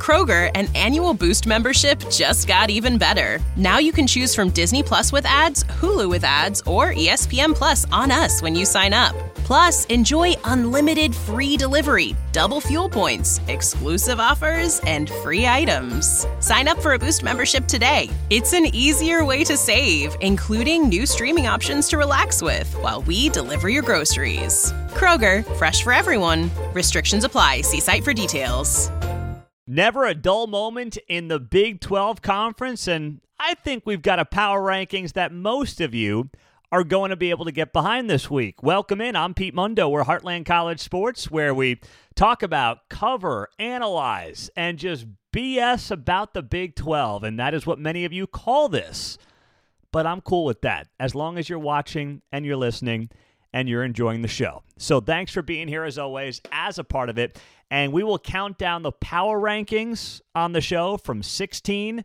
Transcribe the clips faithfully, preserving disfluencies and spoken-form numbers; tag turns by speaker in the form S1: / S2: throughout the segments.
S1: Kroger, an annual Boost membership just got even better. Now you can choose from Disney Plus with ads, Hulu with ads, or E S P N Plus on us when you sign up. Plus, enjoy unlimited free delivery, double fuel points, exclusive offers, and free items. Sign up for a Boost membership today. It's an easier way to save, including new streaming options to relax with while we deliver your groceries. Kroger, fresh for everyone. Restrictions apply. See site for details.
S2: Never a dull moment in the Big twelve Conference, and I think we've got a power rankings that most of you are going to be able to get behind this week. Welcome in. I'm Pete Mundo. We're Heartland College Sports, where we talk about, cover, analyze, and just B S about the Big twelve, and that is what many of you call this. But I'm cool with that, as long as you're watching and you're listening and you're enjoying the show. So thanks for being here, as always, as a part of it. And we will count down the power rankings on the show from sixteen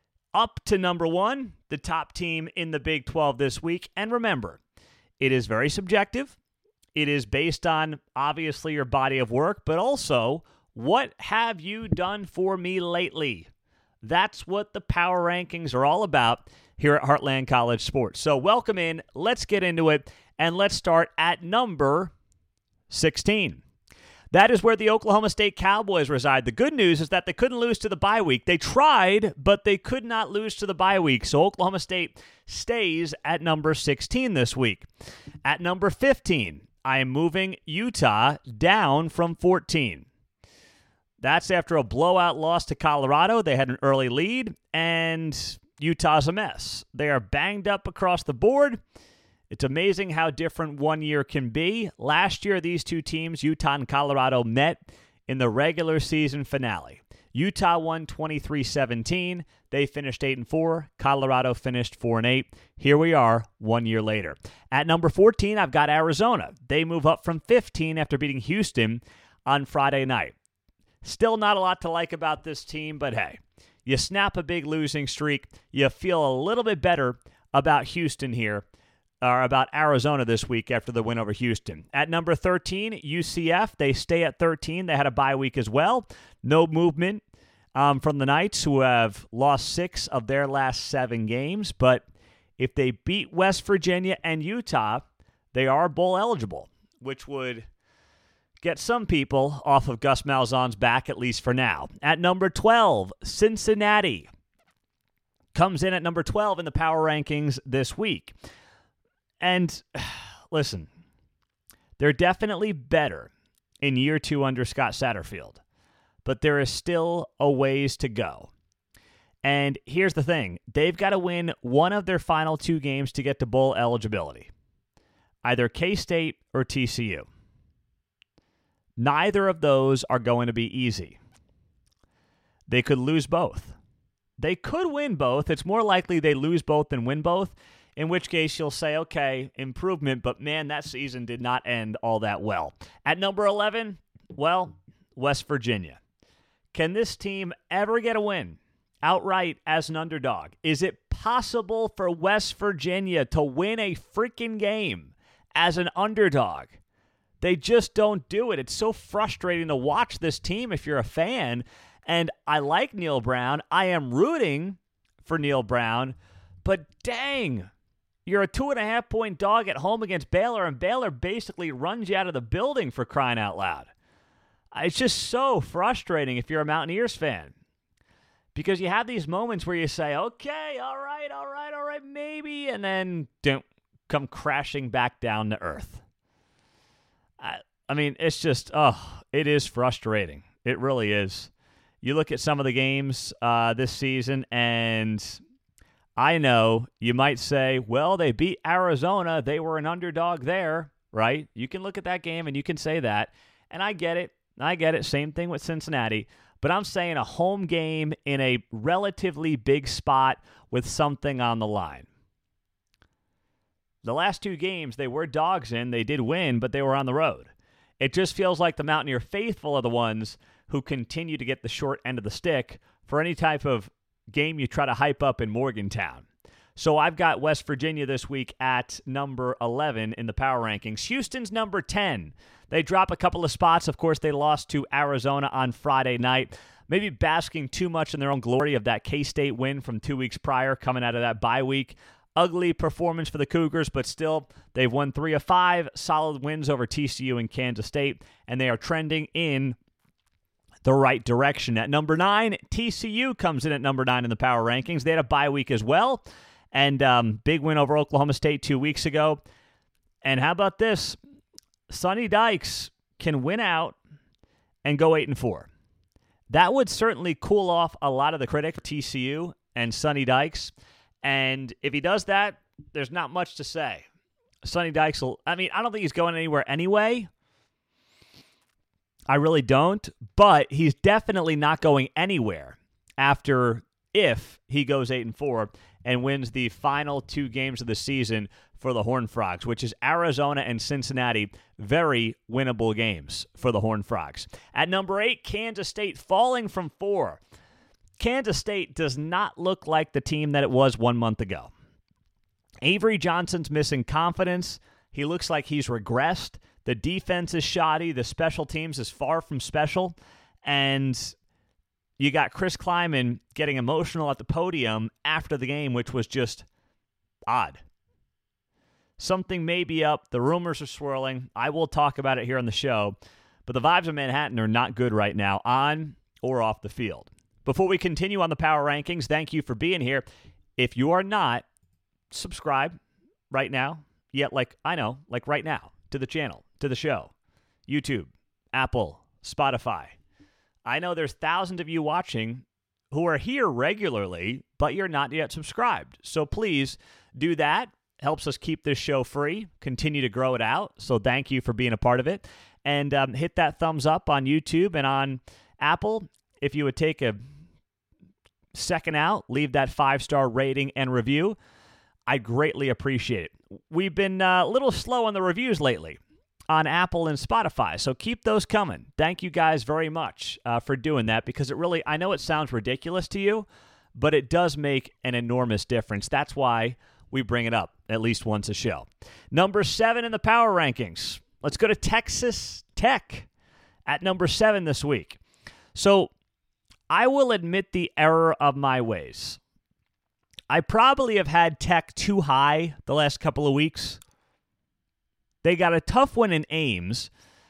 S2: up to number one, the top team in the Big twelve this week. And remember, it is very subjective. It is based on, obviously, your body of work, but also, what have you done for me lately? That's what the power rankings are all about here at Heartland College Sports. So welcome in. Let's get into it. And let's start at number sixteen. That is where the Oklahoma State Cowboys reside. The good news is that they couldn't lose to the bye week. They tried, but they could not lose to the bye week. So Oklahoma State stays at number sixteen this week. At number fifteen, I am moving Utah down from fourteen. That's after a blowout loss to Colorado. They had an early lead, and Utah's a mess. They are banged up across the board. It's amazing how different one year can be. Last year, these two teams, Utah and Colorado, met in the regular season finale. Utah won twenty-three seventeen. They finished eight and four. Colorado finished four and eight. Here we are one year later. At number fourteen, I've got Arizona. They move up from fifteen after beating Houston on Friday night. Still not a lot to like about this team, but hey, you snap a big losing streak. You feel a little bit better about Houston here. Are about Arizona this week after the win over Houston. At number thirteen, U C F. They stay at thirteen. They had a bye week as well. No movement um, from the Knights, who have lost six of their last seven games. But if they beat West Virginia and Utah, they are bowl eligible, which would get some people off of Gus Malzahn's back, at least for now. At number twelve, Cincinnati comes in at number twelve in the power rankings this week. And listen, they're definitely better in year two under Scott Satterfield, but there is still a ways to go. And here's the thing. They've got to win one of their final two games to get to bowl eligibility, either K-State or T C U. Neither of those are going to be easy. They could lose both. They could win both. It's more likely they lose both than win both, in which case you'll say, okay, improvement, but man, that season did not end all that well. At number eleven, well, West Virginia. Can this team ever get a win outright as an underdog? Is it possible for West Virginia to win a freaking game as an underdog? They just don't do it. It's so frustrating to watch this team if you're a fan. And I like Neil Brown. I am rooting for Neil Brown. But dang, you're a two and a half point dog at home against Baylor, and Baylor basically runs you out of the building, for crying out loud. It's just so frustrating if you're a Mountaineers fan, because you have these moments where you say, okay, all right, all right, all right, maybe, and then don't come crashing back down to earth. I, I mean, it's just, oh, it is frustrating. It really is. You look at some of the games uh, this season, and I know you might say, well, they beat Arizona. They were an underdog there, right? You can look at that game and you can say that. And I get it. I get it. Same thing with Cincinnati. But I'm saying a home game in a relatively big spot with something on the line. The last two games they were dogs in. They did win, but they were on the road. It just feels like the Mountaineer faithful are the ones who continue to get the short end of the stick for any type of game you try to hype up in Morgantown. So I've got West Virginia this week at number eleven in the power rankings. Houston's number ten. They drop a couple of spots. Of course, they lost to Arizona on Friday night. maybe basking too much in their own glory of that K-State win from two weeks prior coming out of that bye week. Ugly performance for the Cougars, but still, they've won three of five, solid wins over T C U and Kansas State, and they are trending in the right direction. At number nine, T C U comes in at number nine in the power rankings. They had a bye week as well, and um, big win over Oklahoma State two weeks ago. And how about this? Sonny Dykes can win out and go eight and four. That would certainly cool off a lot of the critics, T C U and Sonny Dykes. And if he does that, there's not much to say. Sonny Dykes will, I mean, I don't think he's going anywhere anyway. I really don't. But he's definitely not going anywhere after if he goes eight and four and wins the final two games of the season for the Horned Frogs, which is Arizona and Cincinnati. Very winnable games for the Horned Frogs. At number eight, Kansas State falling from four. Kansas State does not look like the team that it was one month ago. Avery Johnson's missing confidence. He looks like he's regressed. The defense is shoddy. The special teams is far from special. And you got Chris Kleiman getting emotional at the podium after the game, which was just odd. Something may be up. The rumors are swirling. I will talk about it here on the show. But the vibes of Manhattan are not good right now, on or off the field. Before we continue on the power rankings, thank you for being here. If you are not, subscribe right now. Yet, like, I know, like right now, to the channel, to the show, YouTube, Apple, Spotify. I know there's thousands of you watching who are here regularly, but you're not yet subscribed. So please do that. Helps us keep this show free, continue to grow it out. So thank you for being a part of it. And um, hit that thumbs up on YouTube and on Apple. If you would take a second out, leave that five-star rating and review. I greatly appreciate it. We've been uh, a little slow on the reviews lately on Apple and Spotify, so keep those coming. Thank you guys very much uh, for doing that, because it really, I know it sounds ridiculous to you, but it does make an enormous difference. That's why we bring it up at least once a show. Number seven in the power rankings. Let's go to Texas Tech at number seven this week. So I will admit the error of my ways. I probably have had Tech too high the last couple of weeks. They got a tough one in Ames,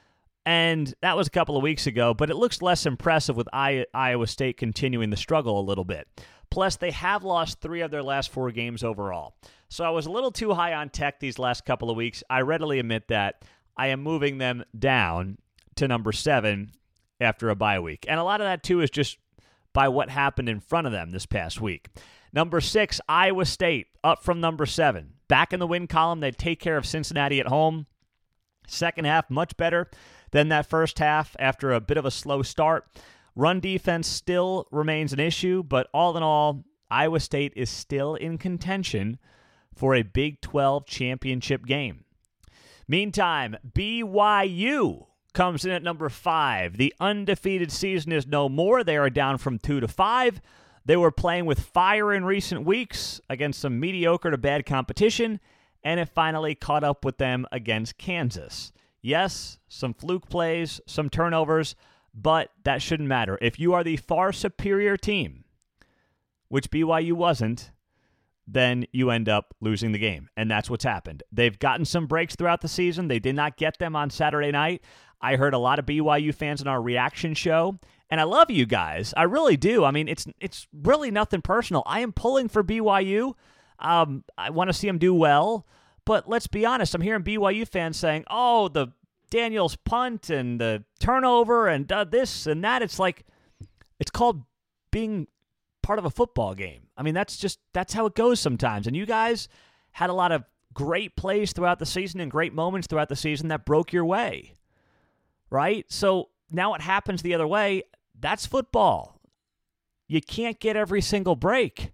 S2: and that was a couple of weeks ago, but it looks less impressive with I- Iowa State continuing the struggle a little bit. Plus, they have lost three of their last four games overall. So I was a little too high on Tech these last couple of weeks. I readily admit that. I am moving them down to number seven after a bye week. And a lot of that, too, is just by what happened in front of them this past week. Number six, Iowa State, up from number seven. Back in the win column, they take care of Cincinnati at home. Second half, much better than that first half after a bit of a slow start. Run defense still remains an issue, but all in all, Iowa State is still in contention for a Big twelve championship game. Meantime, B Y U comes in at number five. The undefeated season is no more. They are down from two to five. They were playing with fire in recent weeks against some mediocre to bad competition, and it finally caught up with them against Kansas. Yes, some fluke plays, some turnovers, but that shouldn't matter. If you are the far superior team, which B Y U wasn't, then you end up losing the game, and that's what's happened. They've gotten some breaks throughout the season. They did not get them on Saturday night. I heard a lot of B Y U fans in our reaction show, and I love you guys. I really do. I mean, it's it's really nothing personal. I am pulling for B Y U. Um, I want to see them do well, but let's be honest. I'm hearing B Y U fans saying, oh, the Daniels punt and the turnover and uh, this and that. It's like, it's called being part of a football game. I mean, that's just, that's how it goes sometimes. And you guys had a lot of great plays throughout the season and great moments throughout the season that broke your way, right? So now it happens the other way. That's football. You can't get every single break.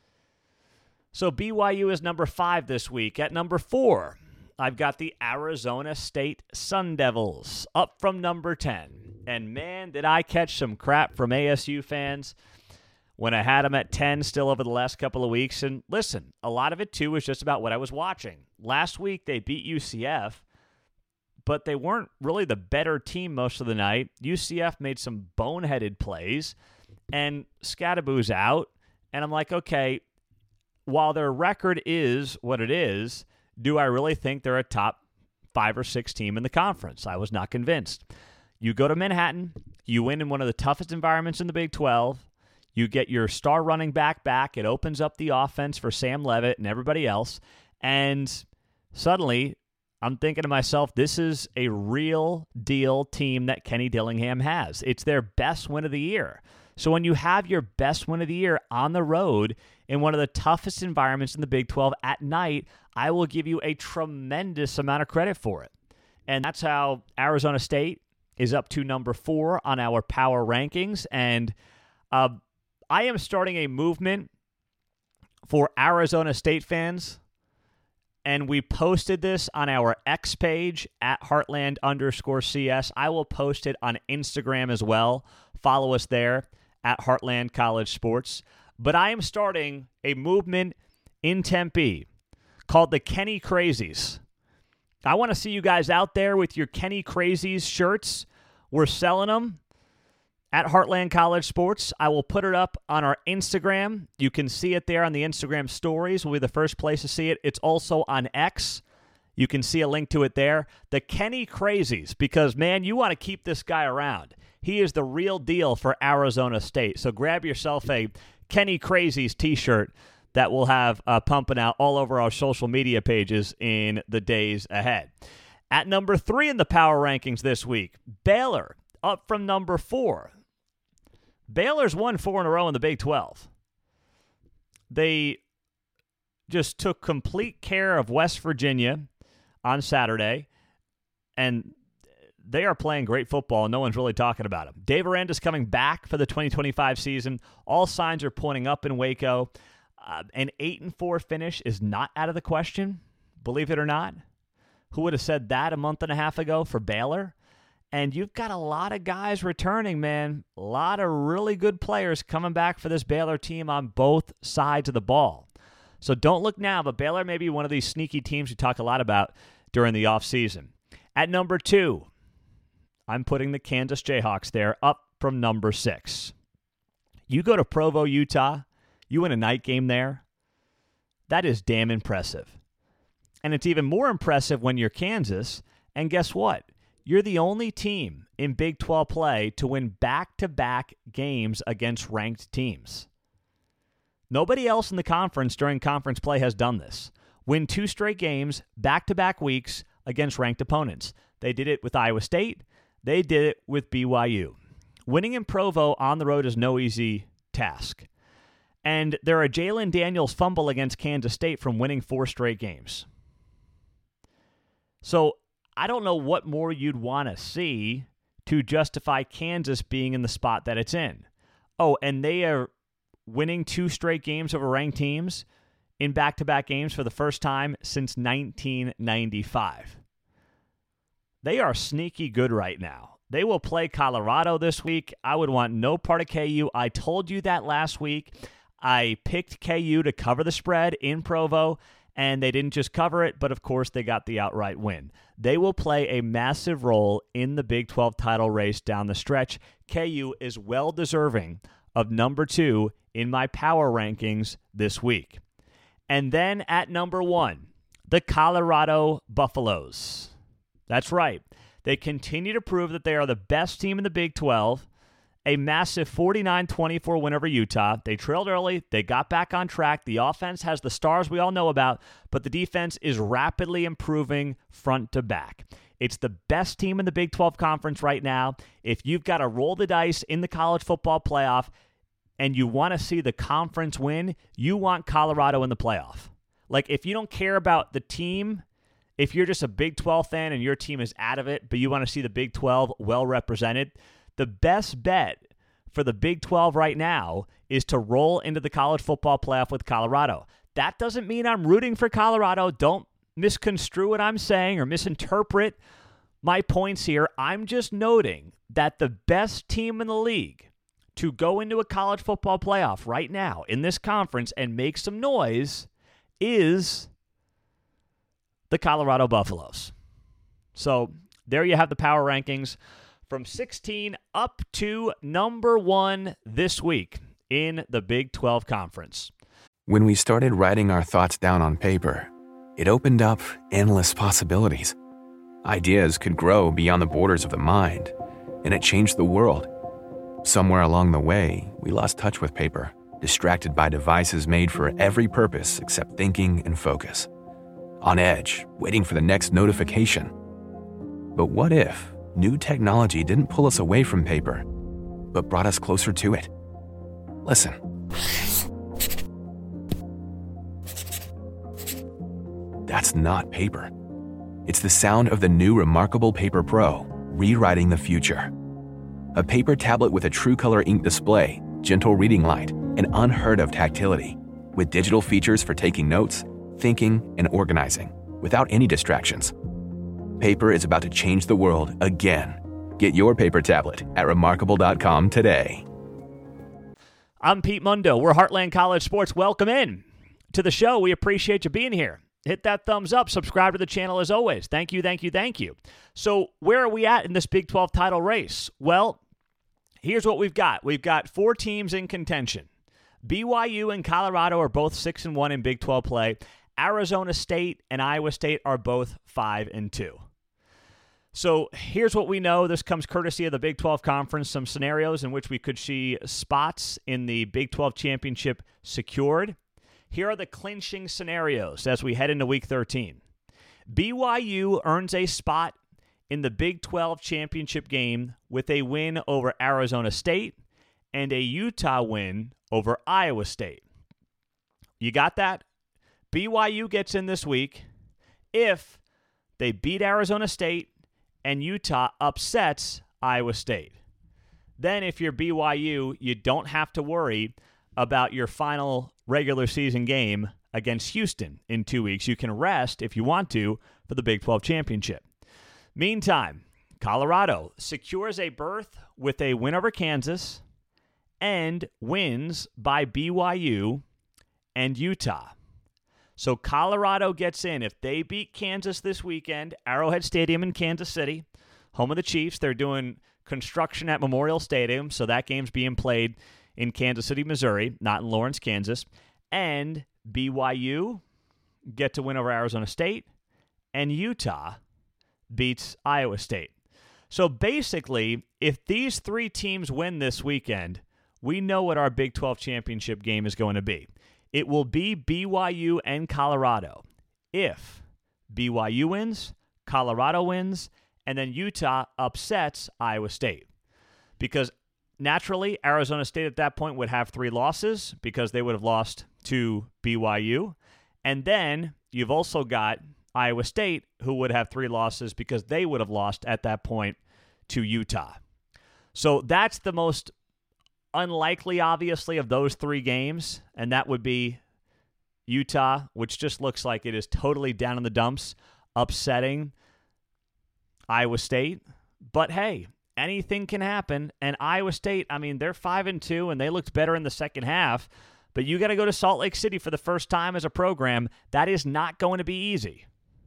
S2: So B Y U is number five this week. At number four, I've got the Arizona State Sun Devils, up from number ten. And man, did I catch some crap from A S U fans when I had them at ten still over the last couple of weeks. And listen, a lot of it, too, was just about what I was watching. Last week, they beat U C F, but they weren't really the better team most of the night. U C F made some boneheaded plays. and Scadaboo's out. And I'm like, okay, while their record is what it is, do I really think they're a top five or six team in the conference? I was not convinced. You go to Manhattan, you win in one of the toughest environments in the Big twelve. You get your star running back back. It opens up the offense for Sam Levitt and everybody else. And suddenly, I'm thinking to myself, this is a real deal team that Kenny Dillingham has. It's their best win of the year. So when you have your best win of the year on the road in one of the toughest environments in the Big twelve at night, I will give you a tremendous amount of credit for it. And that's how Arizona State is up to number four on our power rankings. And uh, I am starting a movement for Arizona State fans. And we posted this on our X page at Heartland underscore CS. I will post it on Instagram as well. Follow us there at Heartland College Sports. But I am starting a movement in Tempe called the Kenny Crazies. I want to see you guys out there with your Kenny Crazies shirts. We're selling them at Heartland College Sports. I will put it up on our Instagram. You can see it there on the Instagram stories. Will be the first place to see it. It's also on X. You can see a link to it there. The Kenny Crazies, because, man, you want to keep this guy around. He is the real deal for Arizona State. So grab yourself a Kenny Crazies t-shirt that we'll have uh, pumping out all over our social media pages in the days ahead. At number three in the power rankings this week, Baylor, up from number four. Baylor's won four in a row in the Big twelve. They just took complete care of West Virginia on Saturday, and they are playing great football, and no one's really talking about them. Dave Aranda's coming back for the twenty twenty-five season. All signs are pointing up in Waco. Uh, an eight and four finish is not out of the question, believe it or not. Who would have said that a month and a half ago for Baylor? And you've got a lot of guys returning, man. A lot of really good players coming back for this Baylor team on both sides of the ball. So don't look now, but Baylor may be one of these sneaky teams we talk a lot about during the offseason. At number two, I'm putting the Kansas Jayhawks there, up from number six. You go to Provo, Utah, you win a night game there. That is damn impressive. And it's even more impressive when you're Kansas. And guess what? You're the only team in Big twelve play to win back-to-back games against ranked teams. Nobody else in the conference during conference play has done this. Win two straight games, back-to-back weeks against ranked opponents. They did it with Iowa State. They did it with B Y U. Winning in Provo on the road is no easy task. And there are Jalen Daniels fumble against Kansas State from winning four straight games. So I don't know what more you'd want to see to justify Kansas being in the spot that it's in. Oh, and they are winning two straight games over ranked teams in back-to-back games for the first time since nineteen ninety-five. They are sneaky good right now. They will play Colorado this week. I would want no part of K U. I told you that last week. I picked K U to cover the spread in Provo, and they didn't just cover it, but of course they got the outright win. They will play a massive role in the Big twelve title race down the stretch. K U is well deserving of number two in my power rankings this week. And then at number one, the Colorado Buffaloes. That's right. They continue to prove that they are the best team in the Big twelve. A massive forty-nine twenty-four win over Utah. They trailed early. They got back on track. The offense has the stars we all know about, but the defense is rapidly improving front to back. It's the best team in the Big twelve conference right now. If you've got to roll the dice in the college football playoff and you want to see the conference win, you want Colorado in the playoff. Like, if you don't care about the team, if you're just a Big twelve fan and your team is out of it, but you want to see the Big twelve well represented, the best bet for the Big twelve right now is to roll into the college football playoff with Colorado. That doesn't mean I'm rooting for Colorado. Don't misconstrue what I'm saying or misinterpret my points here. I'm just noting that the best team in the league to go into a college football playoff right now in this conference and make some noise is the Colorado Buffaloes. So there you have the power rankings from sixteen up to number one this week in the Big twelve Conference.
S3: When we started writing our thoughts down on paper, it opened up endless possibilities. Ideas could grow beyond the borders of the mind, and it changed the world. Somewhere along the way, we lost touch with paper, distracted by devices made for every purpose except thinking and focus. On edge, waiting for the next notification. But what if new technology didn't pull us away from paper, but brought us closer to it? Listen. That's not paper. It's the sound of the new Remarkable Paper Pro, rewriting the future. A paper tablet with a true-color ink display, gentle reading light, and unheard-of tactility, with digital features for taking notes, thinking, and organizing, without any distractions. Paper is about to change the world again. Get your paper tablet at remarkable dot com today.
S2: I'm Pete Mundo. We're Heartland College Sports. Welcome in to the show. We appreciate you being here. Hit that thumbs up. Subscribe to the channel as always. Thank you, thank you, thank you. So where are we at in this Big twelve title race? Well, here's what we've got. We've got four teams in contention. B Y U and Colorado are both six and one in Big twelve play. Arizona State and Iowa State are both five and two. So here's what we know. This comes courtesy of the Big twelve Conference. Some scenarios in which we could see spots in the Big twelve championship secured. Here are the clinching scenarios as we head into Week thirteen. B Y U earns a spot in the Big twelve championship game with a win over Arizona State and a Utah win over Iowa State. You got that? B Y U gets in this week if they beat Arizona State and Utah upsets Iowa State. Then if you're B Y U, you don't have to worry about your final regular season game against Houston in two weeks. You can rest, if you want to, for the Big twelve championship. Meantime, Colorado secures a berth with a win over Kansas and wins by B Y U and Utah. So Colorado gets in. If they beat Kansas this weekend, Arrowhead Stadium in Kansas City, home of the Chiefs, they're doing construction at Memorial Stadium, so that game's being played in Kansas City, Missouri, not in Lawrence, Kansas. And B Y U get to win over Arizona State, and Utah beats Iowa State. So basically, if these three teams win this weekend, we know what our Big twelve championship game is going to be. It will be B Y U and Colorado. If B Y U wins, Colorado wins, and then Utah upsets Iowa State. Because naturally, Arizona State at that point would have three losses because they would have lost to B Y U. And then you've also got Iowa State, who would have three losses because they would have lost at that point to Utah. So that's the most unlikely, obviously, of those three games, and that would be Utah, which just looks like it is totally down in the dumps, upsetting Iowa State. But hey, anything can happen, and Iowa State, I mean, they're five and two, and they looked better in the second half, but you got to go to Salt Lake City for the first time as a program. That is not going to be easy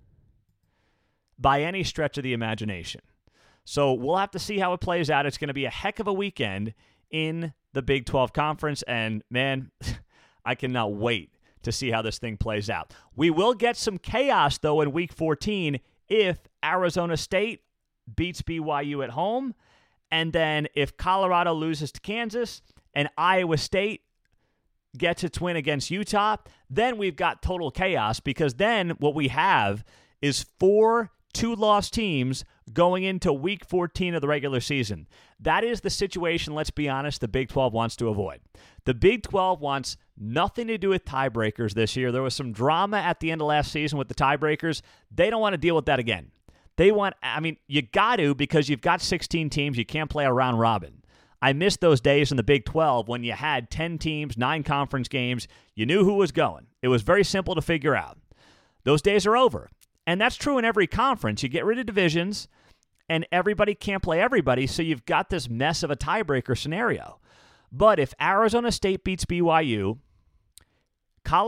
S2: by any stretch of the imagination. So we'll have to see how it plays out. It's going to be a heck of a weekend in the Big twelve Conference, and man, I cannot wait to see how this thing plays out. We will get some chaos, though, in Week fourteen if Arizona State beats B Y U at home, and then if Colorado loses to Kansas and Iowa State gets its win against Utah, then we've got total chaos, because then what we have is four two-loss teams going into Week fourteen of the regular season. That is the situation, let's be honest, the Big twelve wants to avoid. The Big twelve wants nothing to do with tiebreakers this year. There was some drama at the end of last season with the tiebreakers. They don't want to deal with that again. They want, I mean, you got to, because you've got sixteen teams. You can't play a round robin. I miss those days in the Big twelve when you had ten teams, nine conference games. You knew who was going. It was very simple to figure out. Those days are over. And that's true in every conference. You get rid of divisions, and everybody can't play everybody, so you've got this mess of a tiebreaker scenario. But if Arizona State beats B Y U,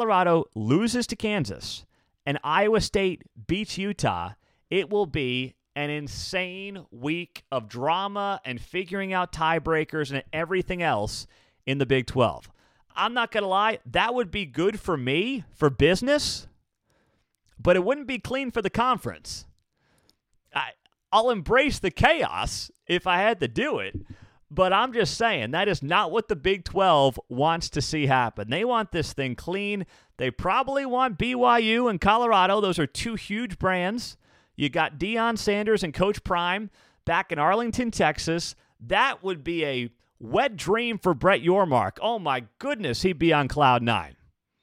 S2: Colorado loses to Kansas, and Iowa State beats Utah, it will be an insane week of drama and figuring out tiebreakers and everything else in the Big twelve. I'm not going to lie, that would be good for me, for business, but it wouldn't be clean for the conference. I, I'll embrace the chaos if I had to do it, but I'm just saying that is not what the Big twelve wants to see happen. They want this thing clean. They probably want B Y U and Colorado. Those are two huge brands. You got Deion Sanders and Coach Prime back in Arlington, Texas. That would be a wet dream for Brett Yormark. Oh, my goodness, he'd be on cloud nine.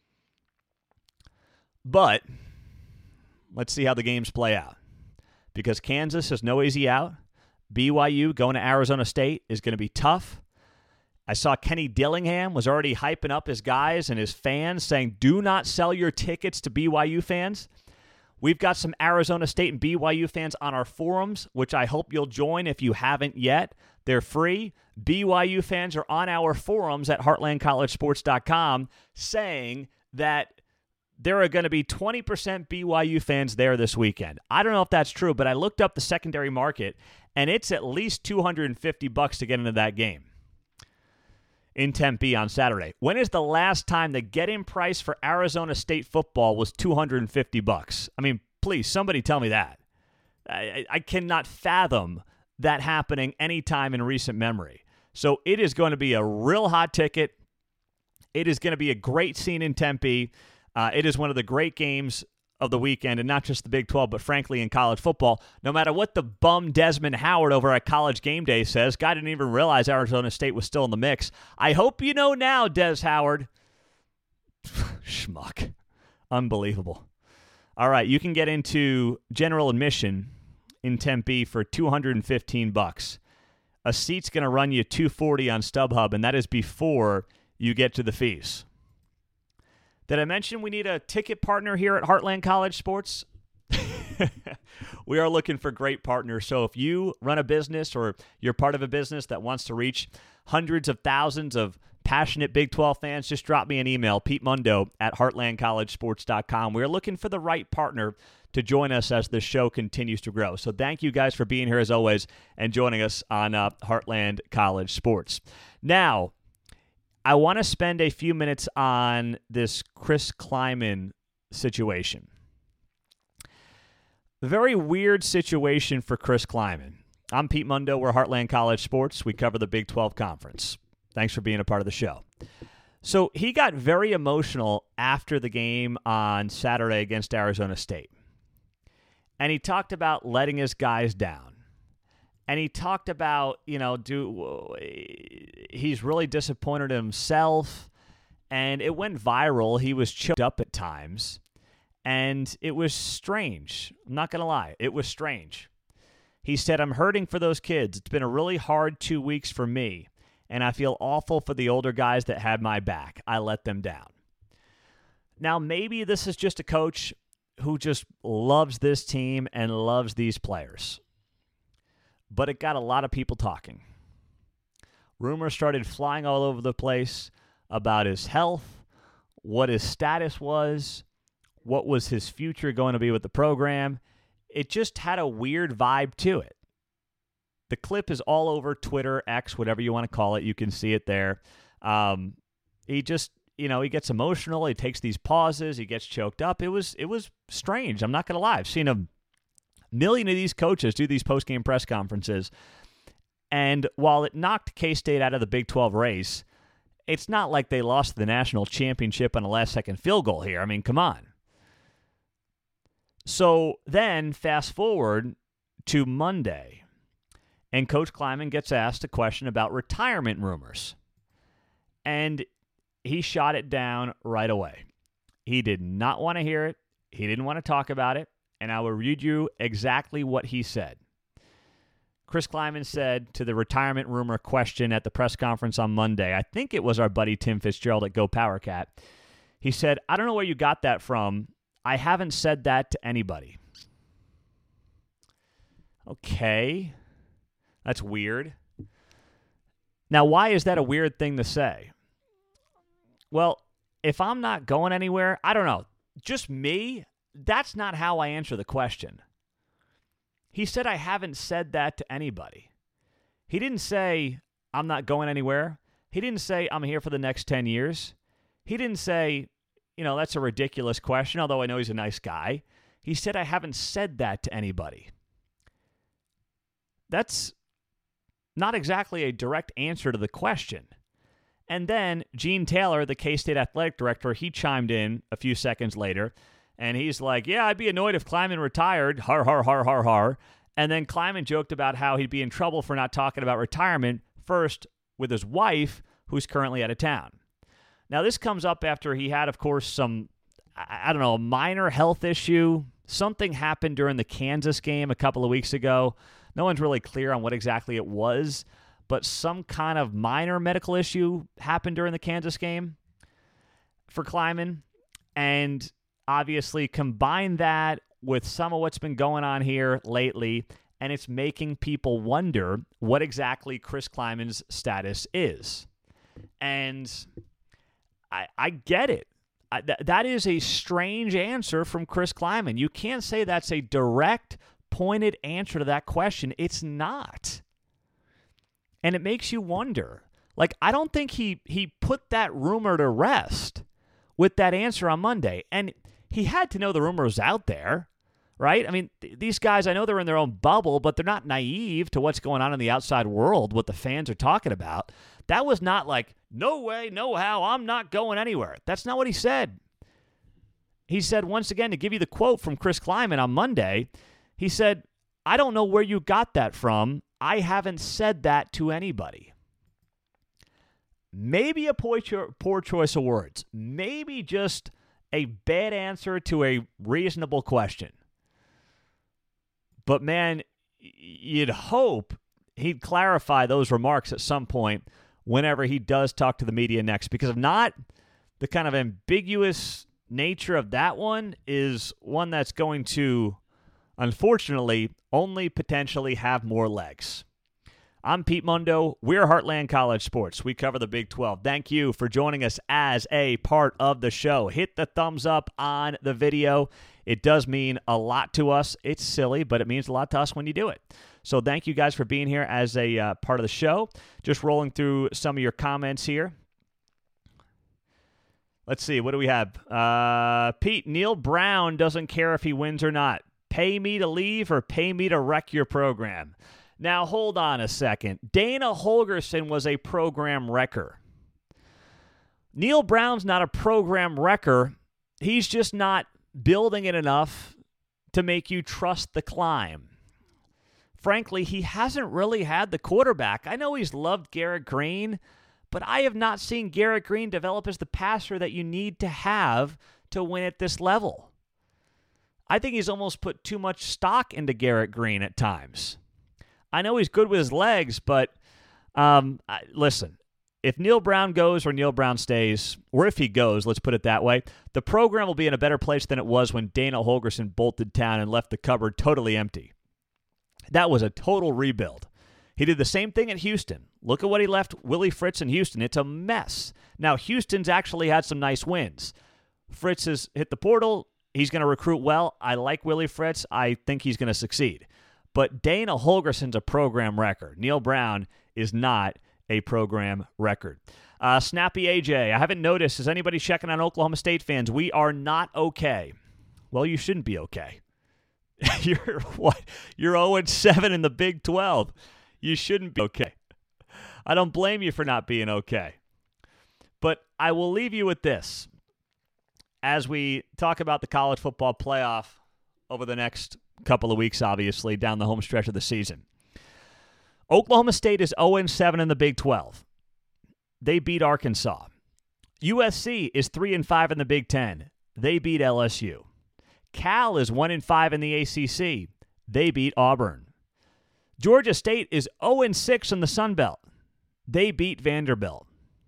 S2: But let's see how the games play out. Because Kansas is no easy out. B Y U going to Arizona State is going to be tough. I saw Kenny Dillingham was already hyping up his guys and his fans, saying, do not sell your tickets to B Y U fans. We've got some Arizona State and B Y U fans on our forums, which I hope you'll join if you haven't yet. They're free. B Y U fans are on our forums at heartland college sports dot com saying that there are going to be twenty percent B Y U fans there this weekend. I don't know if that's true, but I looked up the secondary market, and it's at least two hundred fifty bucks to get into that game in Tempe on Saturday. When is the last time the get-in price for Arizona State football was two hundred fifty bucks? I mean, please, somebody tell me that. I, I cannot fathom that happening anytime in recent memory. So it is going to be a real hot ticket. It is going to be a great scene in Tempe. Uh, it is one of the great games of the weekend, and not just the Big twelve, but frankly in college football. No matter what the bum Desmond Howard over at College Game Day says, guy didn't even realize Arizona State was still in the mix. I hope you know now, Des Howard. Schmuck. Unbelievable. All right, you can get into general admission in Tempe for two hundred fifteen bucks. A seat's going to run you two hundred forty on StubHub, and that is before you get to the fees. Did I mention we need a ticket partner here at Heartland College Sports? We are looking for great partners. So if you run a business or you're part of a business that wants to reach hundreds of thousands of passionate Big twelve fans, just drop me an email, Pete Mundo at heartland college sports dot com. We're looking for the right partner to join us as the show continues to grow. So thank you guys for being here as always and joining us on uh, Heartland College Sports. Now, I want to spend a few minutes on this Chris Klieman situation. Very weird situation for Chris Klieman. I'm Pete Mundo. We're Heartland College Sports. We cover the Big twelve Conference. Thanks for being a part of the show. So he got very emotional after the game on Saturday against Arizona State. And he talked about letting his guys down. And he talked about, you know, do he's really disappointed in himself. And it went viral. He was choked up at times. And it was strange. I'm not going to lie. It was strange. He said, I'm hurting for those kids. It's been a really hard two weeks for me. And I feel awful for the older guys that had my back. I let them down. Now, maybe this is just a coach who just loves this team and loves these players. But it got a lot of people talking. Rumors started flying all over the place about his health, what his status was, what was his future going to be with the program. It just had a weird vibe to it. The clip is all over Twitter, X, whatever you want to call it. You can see it there. Um, he just, you know, he gets emotional. He takes these pauses. He gets choked up. It was, it was strange. I'm not going to lie. I've seen a million of these coaches do these post-game press conferences. And while it knocked K-State out of the Big twelve race, it's not like they lost the national championship on a last-second field goal here. I mean, come on. So then, fast forward to Monday, and Coach Klieman gets asked a question about retirement rumors. And he shot it down right away. He did not want to hear it. He didn't want to talk about it. And I will read you exactly what he said. Chris Klieman said to the retirement rumor question at the press conference on Monday, I think it was our buddy Tim Fitzgerald at Go Power Cat. He said, I don't know where you got that from. I haven't said that to anybody. Okay. That's weird. Now, why is that a weird thing to say? Well, if I'm not going anywhere, I don't know. Just me, that's not how I answer the question. He said, I haven't said that to anybody. He didn't say, I'm not going anywhere. He didn't say, I'm here for the next ten years. He didn't say, you know, that's a ridiculous question, although I know he's a nice guy. He said, I haven't said that to anybody. That's not exactly a direct answer to the question. And then Gene Taylor, the K-State athletic director, he chimed in a few seconds later, and he's like, yeah, I'd be annoyed if Klieman retired, har, har, har, har, har. And then Klieman joked about how he'd be in trouble for not talking about retirement first with his wife, who's currently out of town. Now, this comes up after he had, of course, some, I don't know, a minor health issue. Something happened during the Kansas game a couple of weeks ago. No one's really clear on what exactly it was, but some kind of minor medical issue happened during the Kansas game for Klieman. And obviously combine that with some of what's been going on here lately, and it's making people wonder what exactly Chris Klieman's status is. And I, I get it. I, th- that is a strange answer from Chris Klieman. You can't say that's a direct, pointed answer to that question. It's not. And it makes you wonder. Like, I don't think he, he put that rumor to rest with that answer on Monday. And he had to know the rumor was out there, right? I mean, th- these guys, I know they're in their own bubble, but they're not naive to what's going on in the outside world, what the fans are talking about. That was not like, no way, no how, I'm not going anywhere. That's not what he said. He said, once again, to give you the quote from Chris Klieman on Monday, he said, I don't know where you got that from. I haven't said that to anybody. Maybe a poor, cho- poor choice of words. Maybe just a bad answer to a reasonable question. But man, you'd hope he'd clarify those remarks at some point whenever he does talk to the media next. Because if not, the kind of ambiguous nature of that one is one that's going to, unfortunately, only potentially have more legs. I'm Pete Mundo. We're Heartland College Sports. We cover the Big twelve. Thank you for joining us as a part of the show. Hit the thumbs up on the video. It does mean a lot to us. It's silly, but it means a lot to us when you do it. So thank you guys for being here as a uh, part of the show. Just rolling through some of your comments here. Let's see. What do we have? Uh, Pete, Neil Brown doesn't care if he wins or not. Pay me to leave or pay me to wreck your program. Now, hold on a second. Dana Holgorsen was a program wrecker. Neil Brown's not a program wrecker. He's just not building it enough to make you trust the climb. Frankly, he hasn't really had the quarterback. I know he's loved Garrett Green, but I have not seen Garrett Green develop as the passer that you need to have to win at this level. I think he's almost put too much stock into Garrett Green at times. I know he's good with his legs, but um, I, listen, if Neil Brown goes or Neil Brown stays, or if he goes, let's put it that way, the program will be in a better place than it was when Dana Holgorsen bolted town and left the cupboard totally empty. That was a total rebuild. He did the same thing at Houston. Look at what he left Willie Fritz in Houston. It's a mess. Now, Houston's actually had some nice wins. Fritz has hit the portal. He's going to recruit well. I like Willie Fritz. I think he's going to succeed. But Dana Holgorsen's a program record. Neil Brown is not a program record. Uh, Snappy A J, I haven't noticed. Is anybody checking on Oklahoma State fans? We are not okay. Well, you shouldn't be okay. You're what? You're oh and seven in the Big twelve. You shouldn't be okay. I don't blame you for not being okay. But I will leave you with this. As we talk about the college football playoff over the next couple of weeks, obviously, down the home stretch of the season. Oklahoma State is oh and seven in the Big twelve. They beat Arkansas. U S C is three and five in the Big ten. They beat L S U. Cal is one and five in the A C C. They beat Auburn. Georgia State is oh and six in the Sun Belt. They beat Vanderbilt.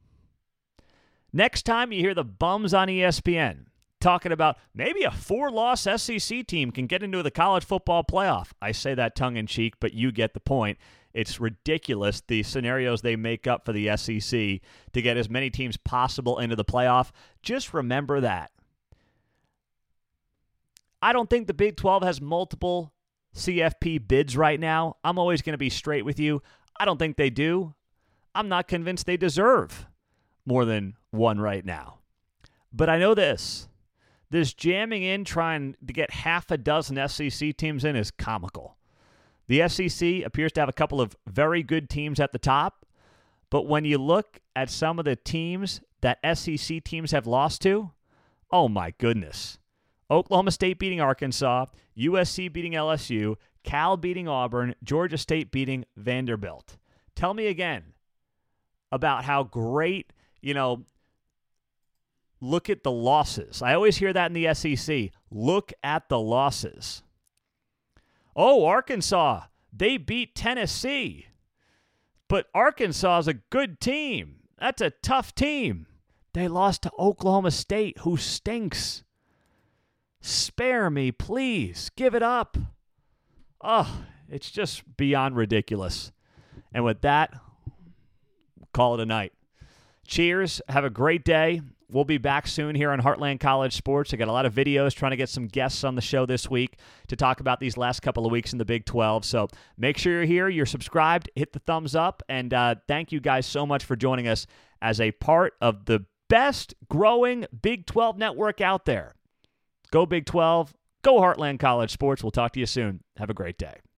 S2: Next time you hear the bums on E S P N talking about maybe a four-loss S E C team can get into the college football playoff. I say that tongue-in-cheek, but you get the point. It's ridiculous, the scenarios they make up for the S E C to get as many teams possible into the playoff. Just remember that. I don't think the Big twelve has multiple C F P bids right now. I'm always going to be straight with you. I don't think they do. I'm not convinced they deserve more than one right now. But I know this. This jamming in, trying to get half a dozen S E C teams in is comical. The S E C appears to have a couple of very good teams at the top, but when you look at some of the teams that S E C teams have lost to, oh my goodness. Oklahoma State beating Arkansas, U S C beating L S U, Cal beating Auburn, Georgia State beating Vanderbilt. Tell me again about how great, you know, look at the losses. I always hear that in the S E C. Look at the losses. Oh, Arkansas, they beat Tennessee. But Arkansas is a good team. That's a tough team. They lost to Oklahoma State, who stinks. Spare me, please. Give it up. Oh, it's just beyond ridiculous. And with that, call it a night. Cheers. Have a great day. We'll be back soon here on Heartland College Sports. I got a lot of videos trying to get some guests on the show this week to talk about these last couple of weeks in the Big twelve. So make sure you're here, you're subscribed, hit the thumbs up, and uh, thank you guys so much for joining us as a part of the best growing Big twelve network out there. Go Big twelve. Go Heartland College Sports. We'll talk to you soon. Have a great day.